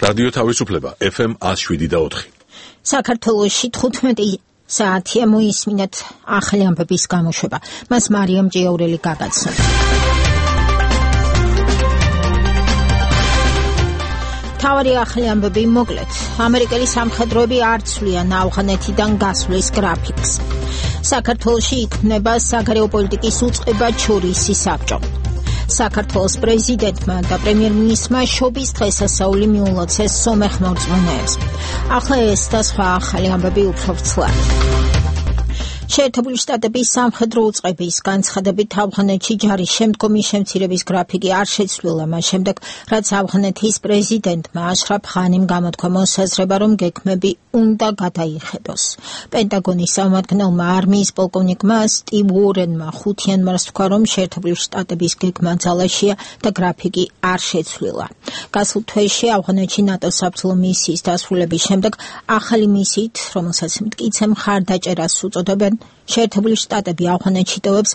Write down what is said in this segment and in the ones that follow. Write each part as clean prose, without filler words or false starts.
რადიო თავისუფლება FM 107.4. საქართველოში 15 საათია მოისმინეთ ახალი ამბების გამოშვება. მას მარიამ ჭიაურელი გაგაცნო. თავარი ახალი ამბები მოკლედ. ამერიკელი სამხედროები არ ცვლიან ავღანეთიდან გასვლის გრაფიკს. საქართველოში იქმნება საგარეო პოლიტიკის უწყება ჩორისი საბჭო. საქართველოს პრეზიდენტმა და პრემიერ-მინისტრმა შობის დღესასწაული მიულოცეს სომეხ მორწმუნეებს. ახლა ეს და სხვა ახალი ამბები უფრო ვრცლად. შეერთებული შტატების სამხედრო უწყების განცხადებით ავღანეთში ჯარის შემდგომი შემცირების გრაფიკი არ შეცვლილა მას შემდეგ, რაც ავღანეთის პრეზიდენტმა აშრაფ ღანიმ გამოთქვა მოსაზრება, რომ გეგმები უნდა გადაიხედოს. პენტაგონის წარმომადგენელმა არმიის პოლკოვნიკმა სტივ უორენმა 5 იანვარს თქვა, რომ შეერთებული შტატების გეგმა ძალაშია და გრაფიკი არ შეცვლილა. გასულ თვეში ავღანეთში ნატოს საბრძოლო მისიის დასრულების შემდეგ ახალი მისიით, რომელსაც მტკიცე მხარდაჭერას უწოდებენ, შეერთებული შტატები ავღანეთში ტოვებს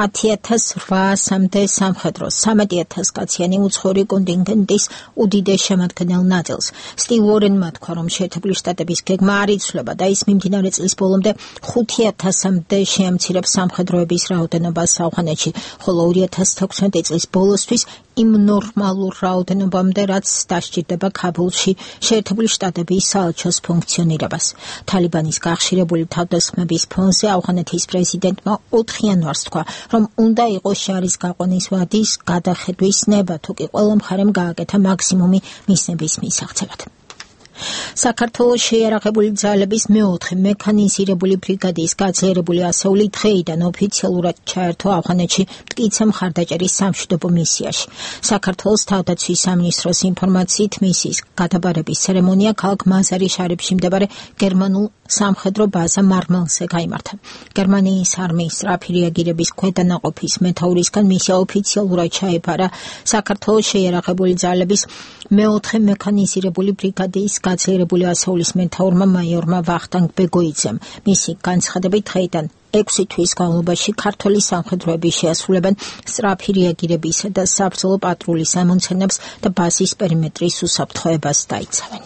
10,800-მდე სამხედროს, 13,000 კაციანი უცხოური კონტინგენტის უდიდეს შემადგენელ ნაწილს. სტივ უორენმა თქვა, რომ შეერთებული შტატების გეგმა არ იცვლება და ის მიმდინარე წლის ბოლომდე 5,000-მდე შეამცირებს სამხედროების რაოდენობას ავღანეთში, ხოლო 2016 წლის ბოლოსთვის იმ ნორმალურ რაოდენობამდე, რაც დასჭირდება ქაბულში შეერთებული შტატების საელჩოს ფუნქციონირებას. თალიბანის გახშირებული თავდასხმების ფონზე ავღანეთის პრეზიდენტმა 4 იანვარს თქვა, რომ უნდა იყოს შარის გაყვანის ვადის გადახედვის ნება, თუ კი ყველა მხარემ გააკეთა მაქსიმუმი მისნების მისაღწევად. საქართველოს შეიარაღებული ძალების მეოთხე მექანიზირებული ბრიგადის გაძლიერებული ასეული დღეიდან ოფიციალურად ჩაერთო ავღანეთში მტკიცე მხარდაჭერის სამშვიდობო მისიაში. საქართველოს თავდაცვის სამინისტროს ინფორმაციით მისიის გადაბარების ცერემონია ქალაქ მაზარი-შარიფში მდებარე გერმანულ სამხედრო ბაზა მარმელზე გაიმართა. გერმანიის არმიის სწრაფი რეაგირების ქვედანაყოფის მეთაურისგან მისია ოფიციალურად ჩაეფარა საქართველოს შეიარაღებული ძალების მეოთხე მექანიზირებული ბრიგადის გაძლიერებული ასეულის მეთაურმა მაიორმა ვახტანგ ბეგოიძემ. მისი განცხადებით დღეიდან 6 თვის განმავლობაში ქართველი სამხედროები შეასრულებენ სწრაფი რეაგირებისა და საბრძოლო პატრულის ამონცენებს და ბაზის პერიმეტრის უსაფრთხოებას დაიცავენ.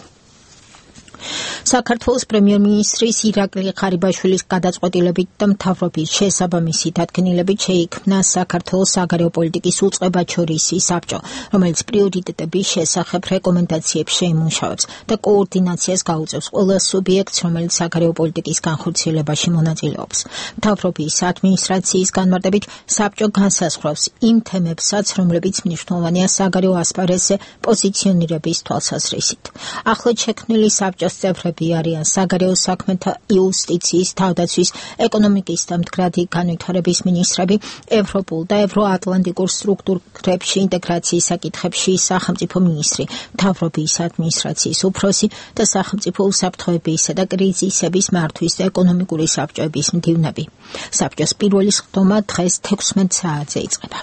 საქართველოს პრემიერ-მინისტრის ირაკლი ღარიბაშვილის გადაწყვეტილებით და მთავრობის შესაბამისი დადგენილებით შეიქმნა საქართველოს საგარეო პოლიტიკის უწყება ჩორისი საბჭო, რომელიც პრიორიტეტების შესახებ რეკომენდაციებს შეიმუშავებს და კოორდინაციას გაუწევს ყველა სუბიექტს, რომელიც საგარეო პოლიტიკის განხორციელებაში მონაწილეობს. მთავრობის ადმინისტრაციის განმარტებით საბჭო განსაზღვრავს იმ თემებსაც, რომლებიც მნიშვნელოვანია საგარეო ასპარეზზე პოზიციონირების თვალსაზრისით. ახლად შექმნილი საბჭოს წევრები არიან საგარეო საქმეთა, იუსტიციის, თავდაცვის, ეკონომიკის და მდგრადი განვითარების მინისტრები, ევროპულ და ევროატლანტიკურ სტრუქტურებში ინტეგრაციის საკითხებში სახელმწიფო მინისტრი, მთავრობის ადმინისტრაციის უფროსი და სახელმწიფო უსაფრთხოებისა და კრიზისების მართვის და ეკონომიკური საბჭოების მდივნები. საბჭოს პირველი სხდომა დღეს 16 საათზე იწყება.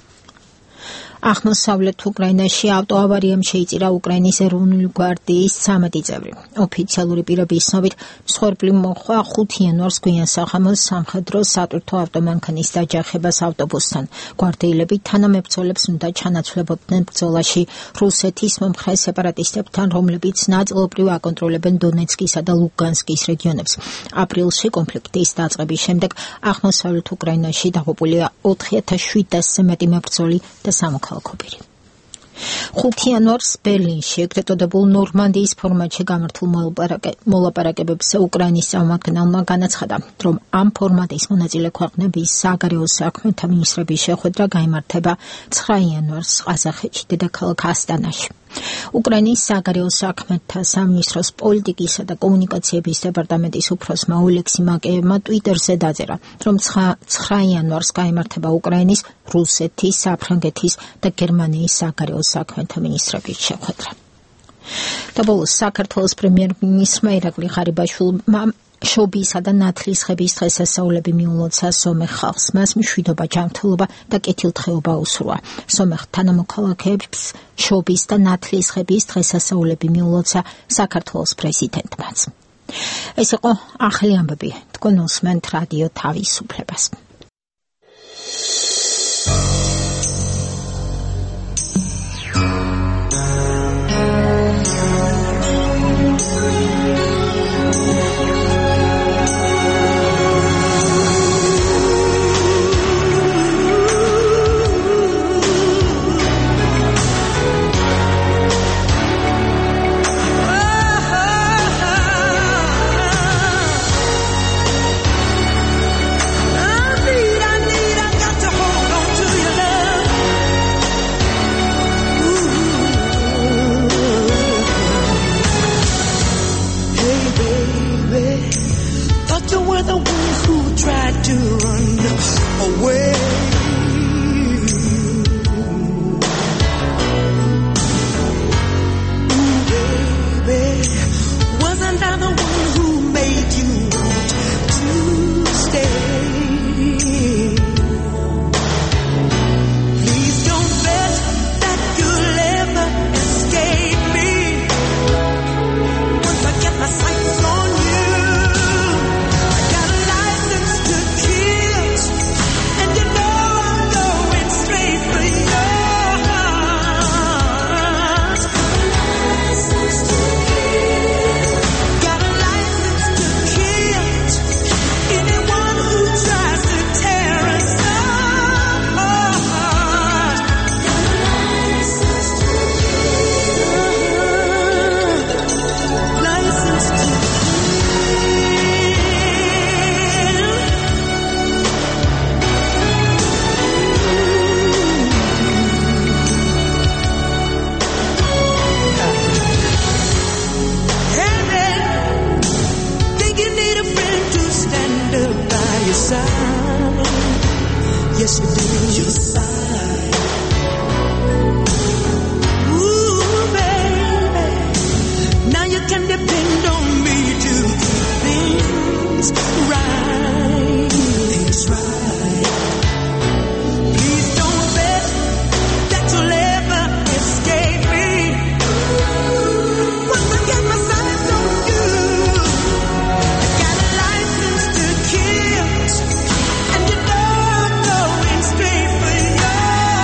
აღმოსავლეთ უკრაინაში ავტოავარიამ შეიწირა უკრაინის ეროვნული გვარდიის 13 წევრი. ოფიციალური პირების ცნობით, მსხვერპლი მოჰყვა 5 იანვარს გვიან საღამოს სამხედრო სატვირთო ავტომანქანის დაჯახებას ავტობუსთან. გვარდიელები თანამებრძოლებს უნდა ჩანაცვლებოდნენ ბრძოლაში რუსეთის მომხრე სეპარატისტებთან, რომლებიც ნაწილობრივ აკონტროლებენ დონეცკისა და ლუგანსკის რეგიონებს. აპრილში კონფლიქტის დაწყების შემდეგ აღმოსავლეთ უკრაინაში დაღუპულია 4700-ზე მეტი მებრძოლი და სამოქალაქო. 5 იანვარს ბერლინში ეგრეთ წოდებულ ნორმანდიის ფორმატში გამართულ მოლაპარაკებებზე უკრაინის წარმომადგენელმა განაცხადა, რომ ამ ფორმატის მონაწილე ქვეყნების საგარეო საქმეთა მინისტრების შეხვედრა გაიმართება 9 იანვარს ყაზახეთში, დედაქალაქ ასტანაში. უკრაინის საგარეო საქმეთა სამინისტროს პოლიტიკისა და კომუნიკაციების დეპარტამენტის უფროსმა ოლექსი მაკეევმა ტვიტერზე დაწერა, რომ 9 იანვარს გაიმართება უკრაინის, რუსეთის, საფრანგეთის და გერმანიის საგარეო საქმეთა მინისტრების შეხვედრა. და ბოლოს საქართველოს პრემიერ-მინისტრმა ირაკლი ღარიბაშვილმა შობისა და ნათლისღების დღესასწაულები მიულოცა სომეხ ხალხს. მას მშვიდობა, ჯანმრთელობა და კეთილდღეობა უსურვა. სომეხ თანამოქალაქეებს შობის და ნათლისღების დღესასწაულები მიულოცა საქართველოს პრეზიდენტმაც. ეს იყო ახალი ამბები. თქვენ უსმენთ რადიო თავისუფლებას. Yes, you did. You sighed. Ooh, baby. Now you can depend on me to keep things right. Things right. Please don't bet that you'll ever escape me. Once I get my sights on you, I got a license to kill, and you know I'm going straight for your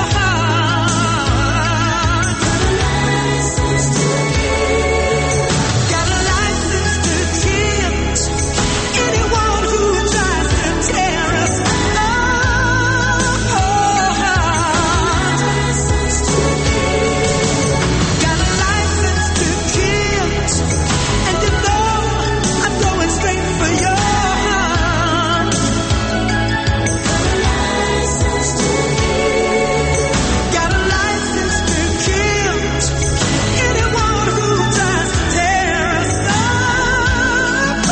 heart. Got a license to kill anyone who tries to tear us apart. Got a license to kill, and you know I'm going straight for your heart. Got a license to kill anyone who tries to tear us apart.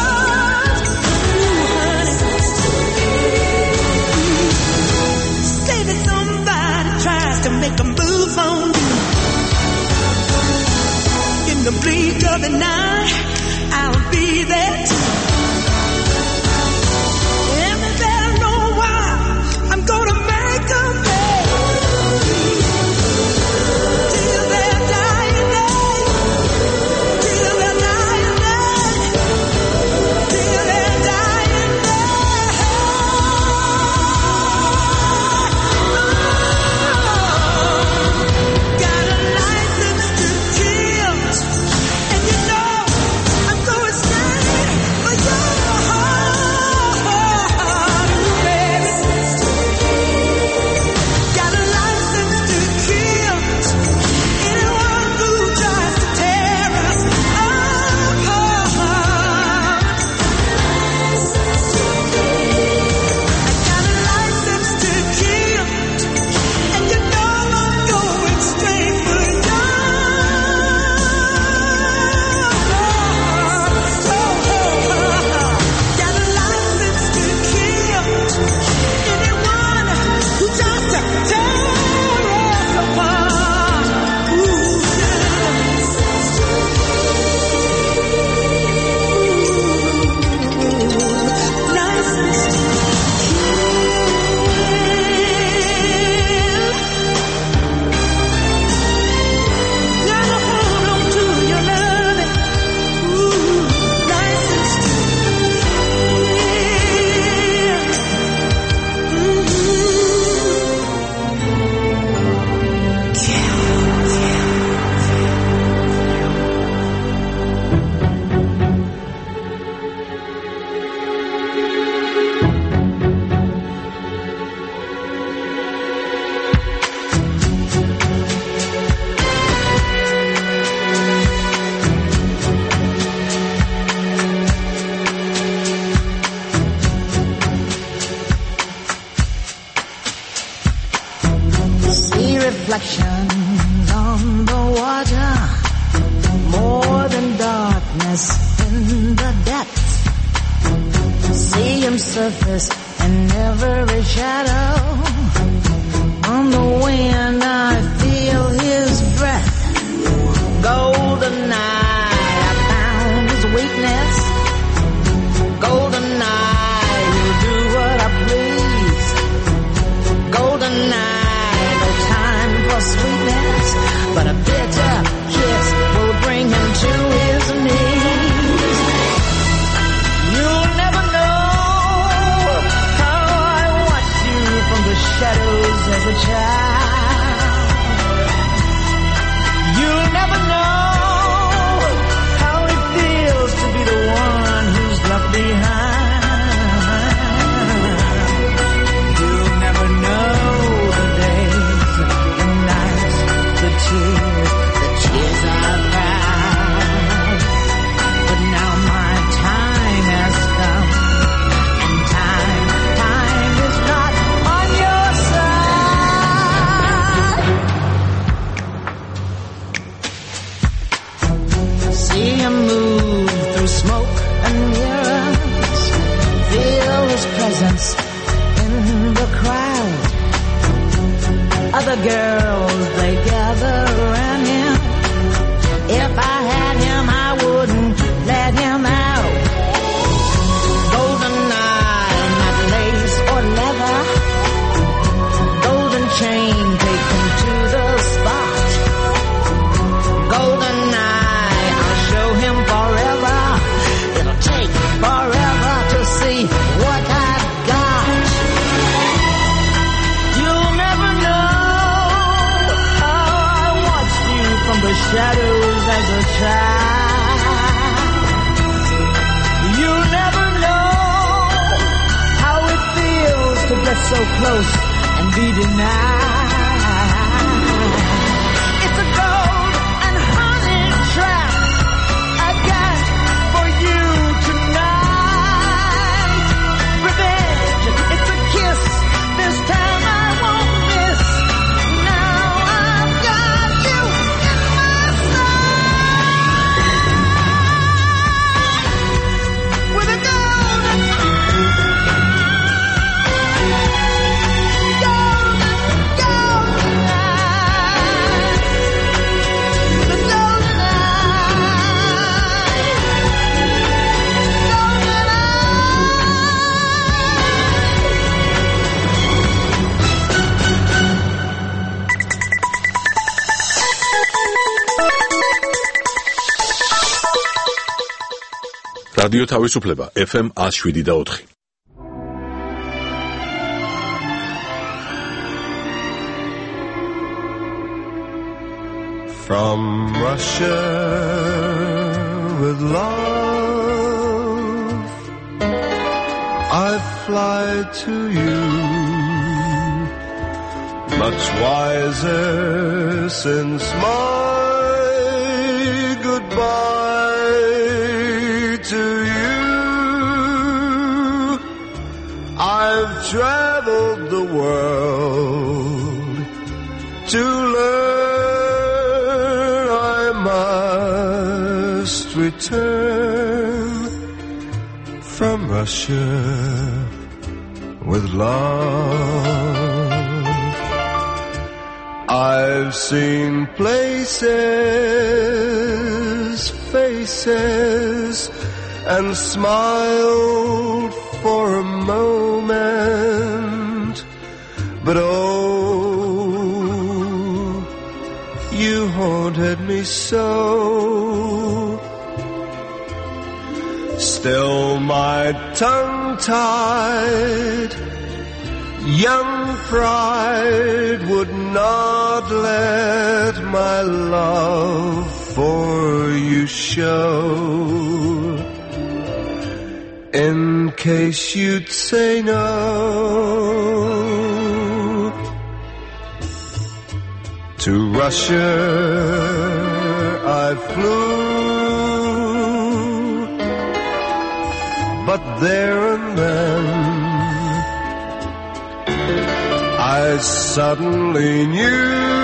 Say that somebody tries to make a move on you. In the blink of the night, I'll be there too. And they better know why I'm gonna make them pay. Till their dying day. Till their dying day. Till their dying day. Got a license to kill, and you know I'm going straight for your heart, baby. Got a license to kill anyone who tries to tear us apart. I got a license to kill, and you know I'm going straight for your heart. Got a license to kill anyone who tries to tear us apart. License to kill. Gotta hold on to your loving. License to See reflections on the water, more than darkness in the depths. See him surface in every shadow. On the wind I feel his breath. Golden night, I found his weakness. Golden night, he'll do what I please. Golden night, no time for sweetness, but a bitter kiss will bring him to his knees. You'll never know how I the girls, they gather around him. If I had him, I wouldn't let him out. Golden eye, not lace or leather. Golden chain, take him to the spot. Golden eye, I'll show him forever. It'll take forever to see what I've got. You'll never know how I watched you from the shadows as a child. You'll never know how it feels to get so close and be denied. It's a gold and honey trap I got for you tonight. Revenge, it's a kiss. This time I won't miss. Now I've got you in my sight. With a golden რადიო თავისუფლება FM 107.4. From Russia with love, I fly to you, much wiser since my goodbye to you. I've traveled the world to learn I must return from Russia with love. I've seen places, faces, and smiled for a moment, but oh, you haunted me so. Still my tongue-tied young pride would not let my love for you show. In case you'd say no, to Russia I flew, but there and then I suddenly knew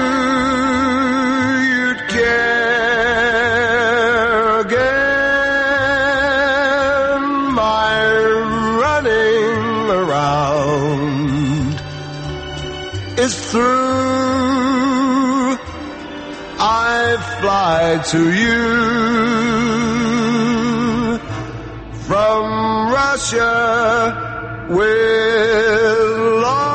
you'd care again. My running around is through. I fly to you from Russia with love.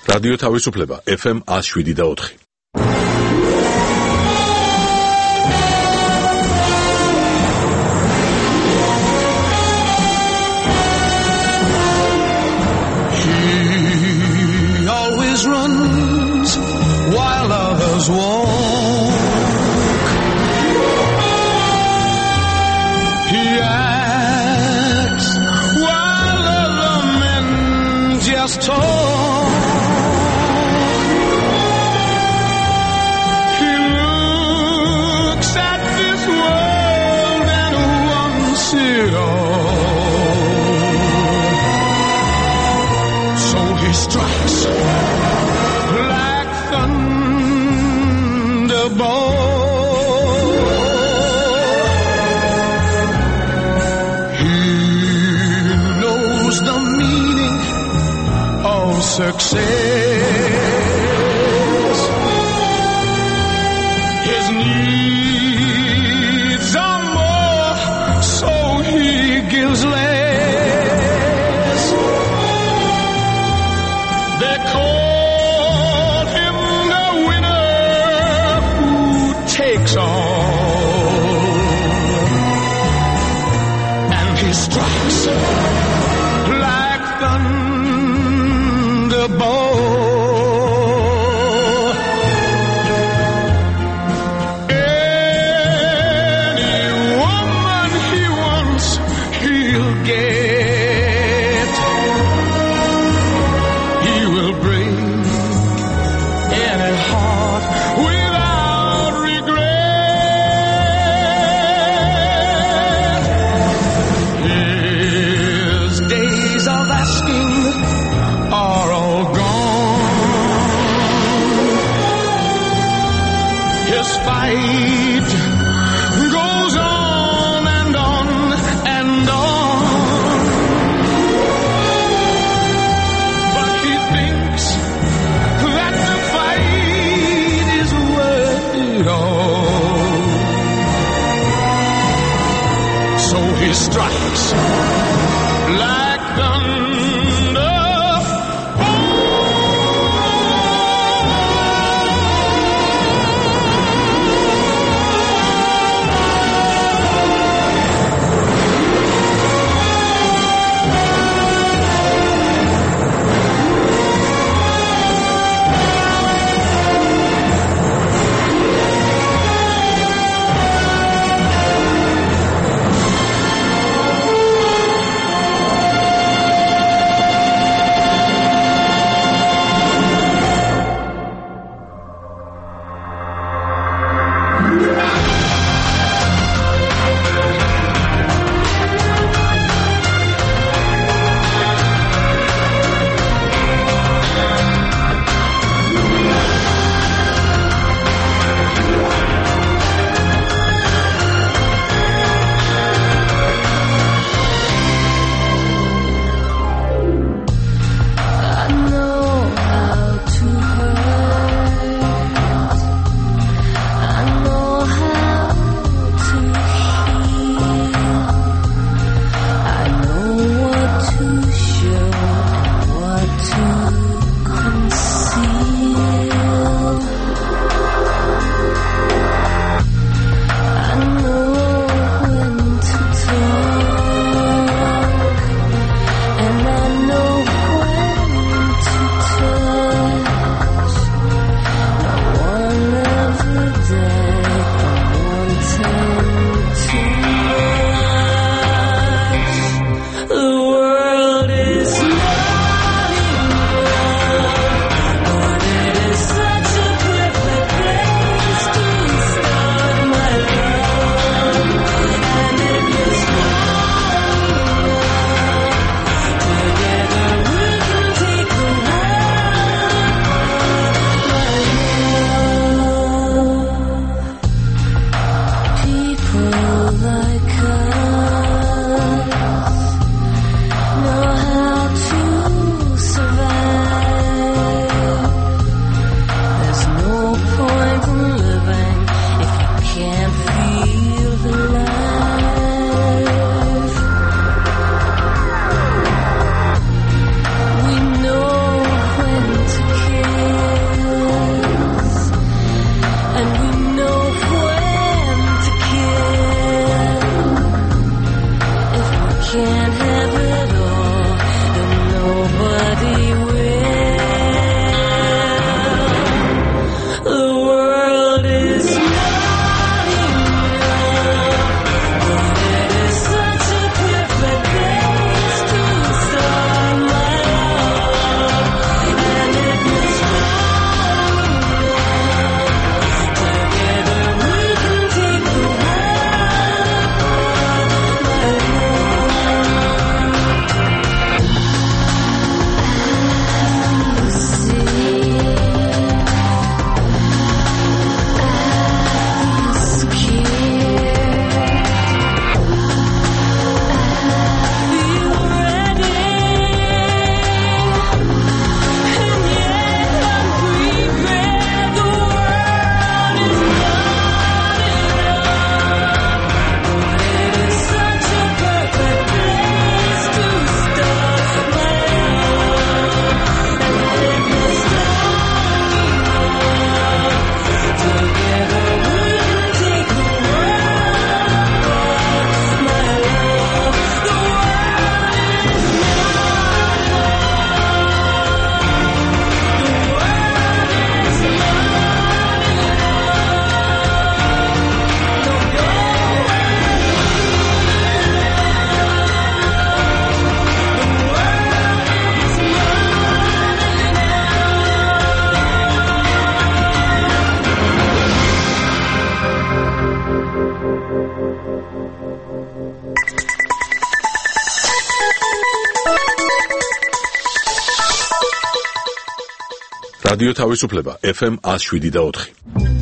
რადიო თავისუფლება FM 107.4. He always runs while others walk. He acts while other men just talk. He looks at this world and wants it all. So he strikes like thunderbolt. He knows the meaning of success. His needs are more, so he gives less. They call him the winner who takes all. And he strikes like thunderbolt. Any woman he wants, he'll get. He will break any heart without regret. His days of asking are all gone. His fight goes on and on and on. But he thinks that the fight is worth it all. So he strikes like thunder. რადიო თავისუფლება FM 107.4.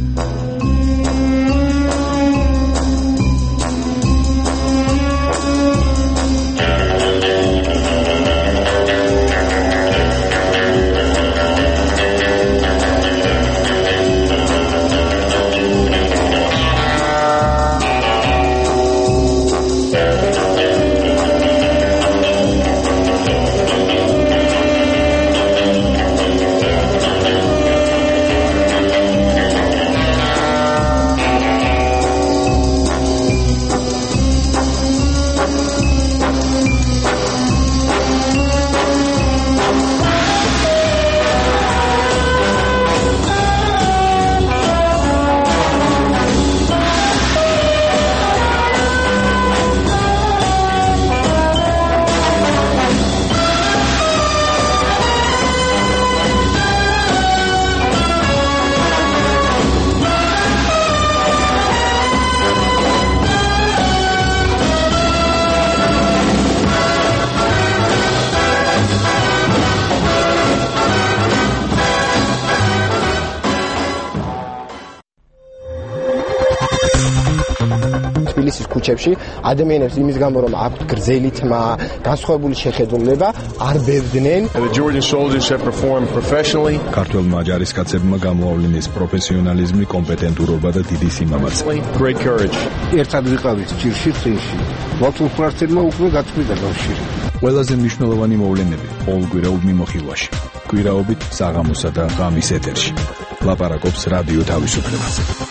თბილისის ქუჩებში ადამიანებს იმის გამო რომ აქვთ გრძელი თმა, განსხვავებული შეხედულება, არ ბევდნენ. The Georgian soldiers have performed professionally. ქართველმა ჯარისკაცებმა გამოავლინეს პროფესიონალიზმი, კომპეტენტურობა და დიდი სიმამაცე. Great courage. ერთად ვიყავით ჭირში წინში. მართლმსვართებმა უკვე გაწყვიტა კავშირი. ყველაზე მნიშვნელოვანი მოვლენები ყოველკვირეულ მიმოხილვაში. კვირაობით საღამოსა და ღამის ეთერში. ლაპარაკობს რადიო თავისუფლებაზე.